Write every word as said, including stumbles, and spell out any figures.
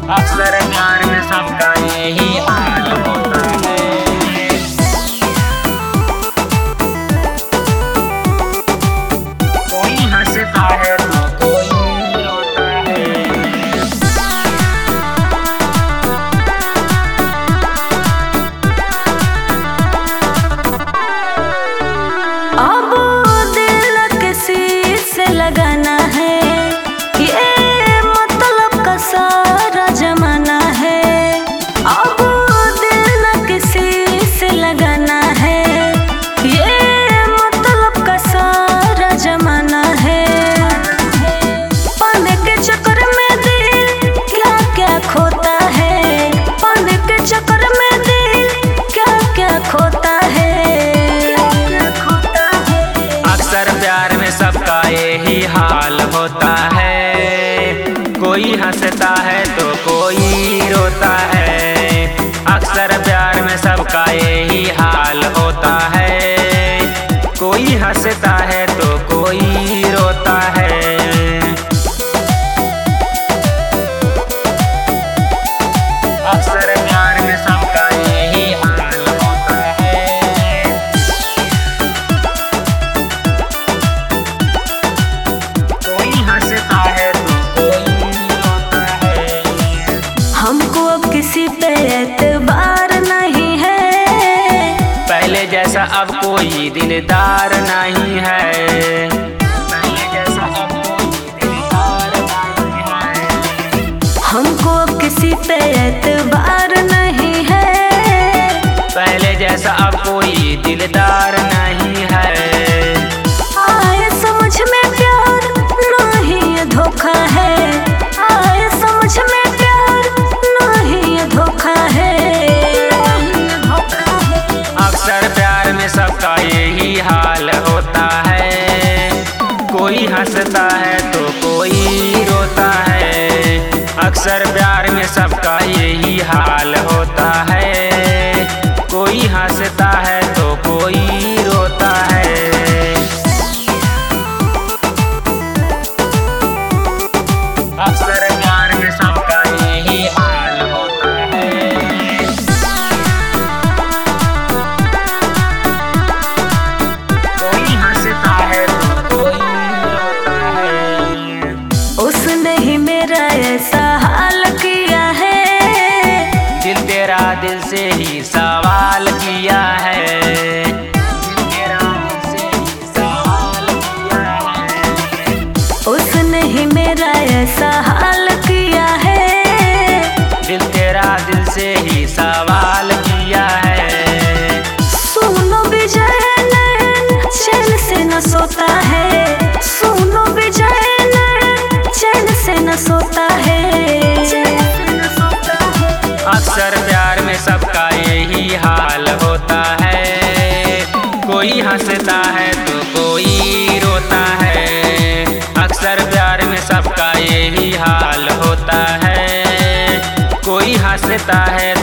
अक्सर प्यार में सबका यही हाल होता है। कोई हंसता है तो कोई रोता है। अब दिल किसी से लगाना है, ये मतलब का सारा जमाना है। अब दिल किसी से लगाना है, ये मतलब का सारा जमाना है। पाने के चक्कर में दिल क्या क्या खोता है, पाने के चक्कर में दिल क्या क्या खोता है। अक्सर प्यार में सबका यही हाल होता है। कोई हंसता है तो कोई रोता है। अक्सर प्यार में सबका यही हाल होता है। कोई हंसता है तो कोई रोता है। अक्सर प्यार में सबका यही हाल होता है। कोई हंसता है तो कोई रोता है। हमको अब किसी पे एतबार नहीं है, पहले जैसा अब कोई दिलदार नहीं है। पहले जैसा अब कोई दिलदार नहीं है। हमको अब किसी पे एतबार नहीं है। पहले जैसा अब कोई दिलदार नहीं है। आए समझ में प्यार नहीं ये धोखा है, आए समझ में प्यार नहीं ये धोखा है। अक्सर प्यार में सबका यही हाल होता है। कोई हंसता है तो कोई रोता है। अक्सर प्यार में सबका यही हाल होता है। कोई हंसता है तो कोई रोता है। अक्सर प्यार में सबका यही हाल होता है। कोई हंसता है तो कोई रोता है। उसने ही मेरा ऐसा हाल किया है, दिल तेरा दिल से ही सवाल किया है। दिल तेरा दिल से ही सवाल किया है। उसने ही मेरा ऐसा हाल किया है। दिल तेरा दिल से ही सवाल किया है। सुनो विजय नैन चैन से न सोता है, सुनो विजय नैन चैन से न सोता है। अक्सर प्यार में सबका यही हाल होता है। कोई हंसता है तो कोई रोता है। अक्सर प्यार में सबका यही हाल होता है। कोई हंसता है